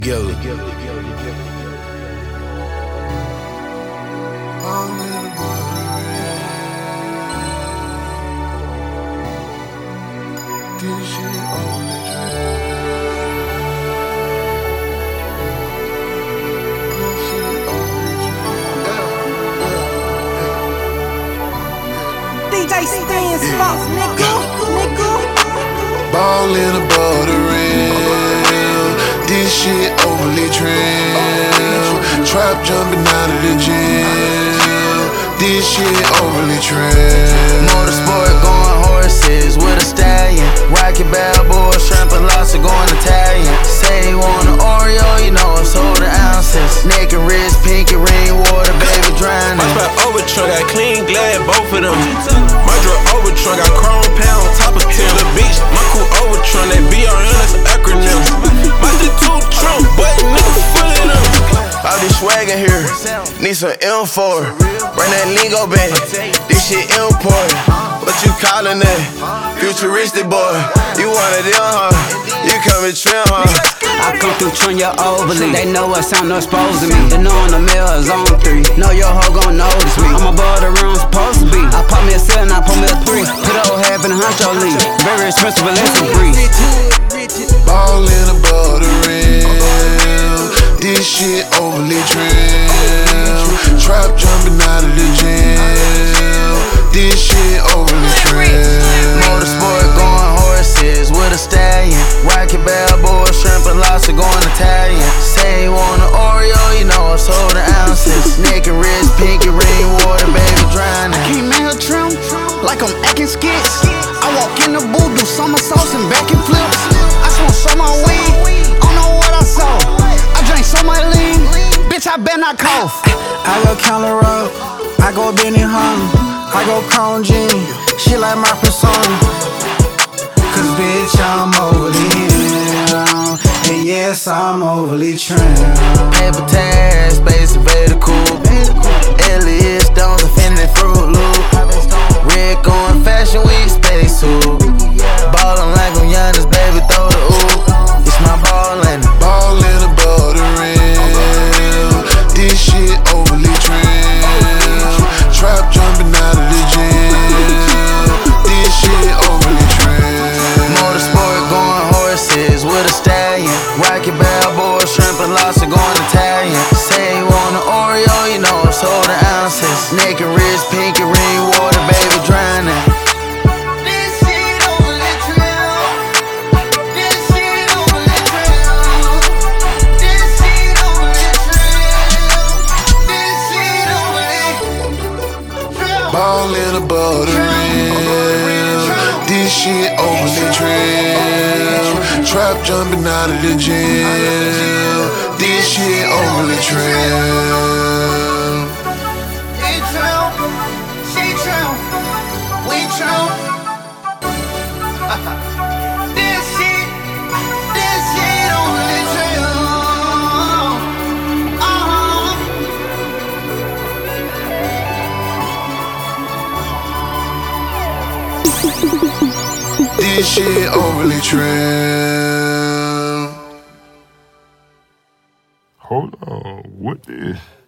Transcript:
Together. DJ Stan Spots, nigga. Ballin' above the rim. This shit overly trim. Trap jumping out of the gym. This shit overly trim. Motorsport going horses with a stallion. Rocket Balboa, shrimp and lobster going Italian. Say you want an Oreo, you know it's holding ounces. Neck and wrist, pinky ring, water, baby drowning. My spot Overtron got clean glad, both of them. My drug Overtron got chrome pound on top of Tim. The beach, my cool Overtron, that BRN is an acronym. My shit too Trump, but nigga full of them. All this swag in here, need some M4. Bring that lingo back, this shit imported. What you callin' that? Futuristic boy. You one of them, huh? You come and trim, huh? I come through Trin, you're overly. They know what sound no exposed to me. They know on the mill is on 3. Know your hoe gon' notice me. I'm above the room, supposed to be. I pop me a 7, I put me a 3. Put a whole half in a honcho league. Very expensive, but listen, breeze. Ballin' above the rim. This shit overly trim. Trap jumping out of the gym. This shit overly trim. Motorsport going horses with a stallion. Rocket Balboa, shrimp and lobster going Italian. Say you want an Oreo, you know it's holding ounces. Neck and wrist, pinky ring, water, baby drowning. Came in her trim, like I'm acting skits. I walk in the booth, do somersaults and back and flips. I just wanna show my weed, I don't know what I saw. I drank so much lean, bitch, I bet not cough. I go counter up, I go Benny Hunter, I go Chrome Genie, she like my persona. Cause bitch, I'm overly in, and yes, I'm overly trimmed. Paper tag, Space Invader cool. Elliot Stones, Infinity Fruit Loop. Red going Fashion Week, Space suit. Ballin' like I'm Giannis, baby, throw the ooh. It's my ballin'. Ballin' above the rim. This shit overly trim. Trap jumping out of the gym. This shit overly trim. Motorsport going horses with a stallion. Rocket Balboa, shrimp and lobster going Italian. Say you want an Oreo, you know it's holding ounces. Neck and wrist, pinky ring, water, baby drowning. Ballin' above the rim. This shit overly trim. Trap jumping out of the gym. This shit overly trim. This shit overly trim. Hold on, what this?